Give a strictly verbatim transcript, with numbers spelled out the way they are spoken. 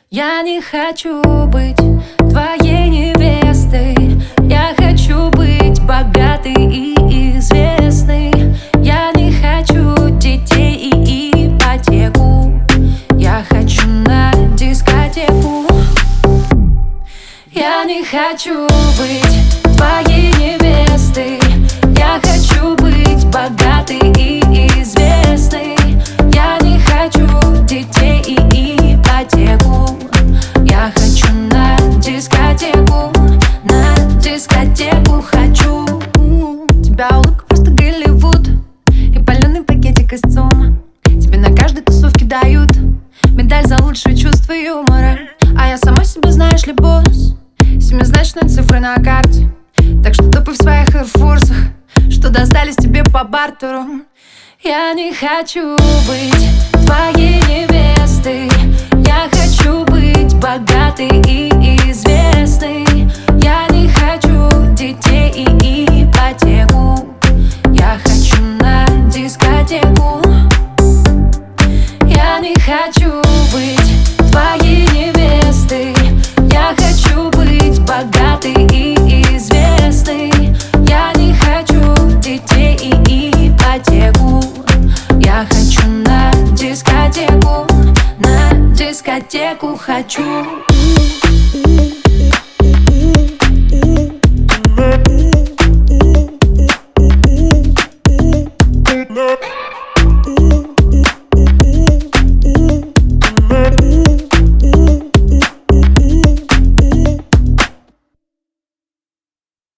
Я не хочу быть твоей невестой. Я хочу быть богатой и известной. Я не хочу детей и ипотеку. Я хочу на дискотеку. Я не хочу быть твоей невестой. Я хочу быть богатой и известной. Я не хочу детей и ипотеку. Я хочу на дискотеку. На дискотеку хочу. Тебя улыбка просто Голливуд. И паленый пакетик из ЦУМа. Тебе на каждой тусовке дают медаль за лучшее чувство юмора. А я сама себе, знаешь ли, босс. Семизначные цифры на карте. Так что топай в своих эйрфорсах, что достались тебе по бартеру. Я не хочу быть твоей невестой. Я хочу быть богатой и известной. Я не хочу детей и ипотеку. Я хочу на дискотеку. Я не хочу быть твоей невестой. Я хочу быть богатой и известной. Я не хочу детей и ипотеку. Я хочу на дискотеку. На дискотеку хочу. No.